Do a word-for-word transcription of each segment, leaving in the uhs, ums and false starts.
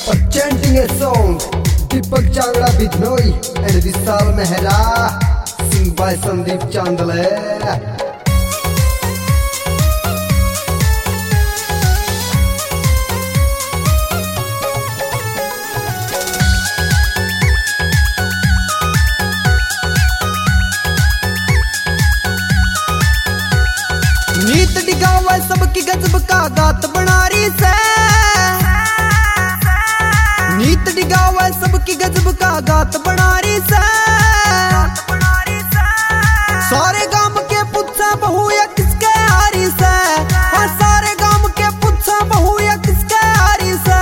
Chanting a song, Deepak Changra Bidnoi and Vishal Mehra, sing by Sandeep Chandale. नीत डिगावा सबकी गजब का गात बना रही से, नीत डिगावा सबकी गजब का गात बना रही से। सारे गांव के पुच्छा बहू या किसके हारी से, और सारे गांव के पुच्छा बहू या किसके हारी से।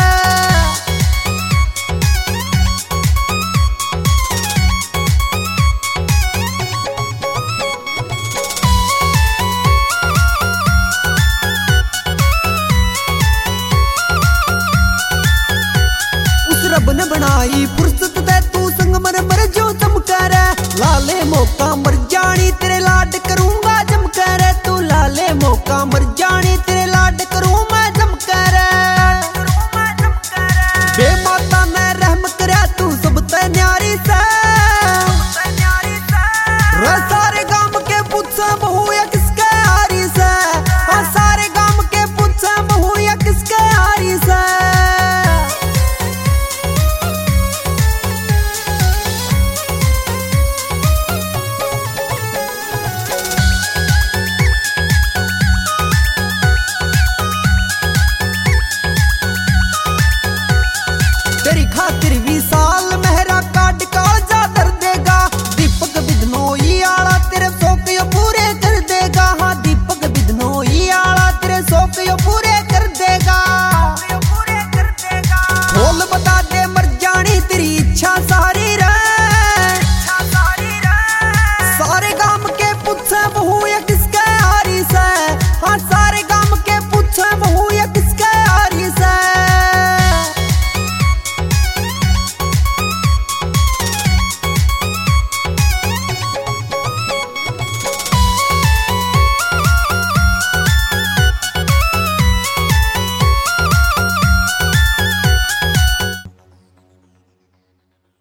रब ने बनाई फुर्सत दे तू संग मर मर जो चमकर, लाले मौका मर जानी तेरे लाड करूंगा जमकर, तू लाले मौका मर जानी तेरे लाड करूंगा।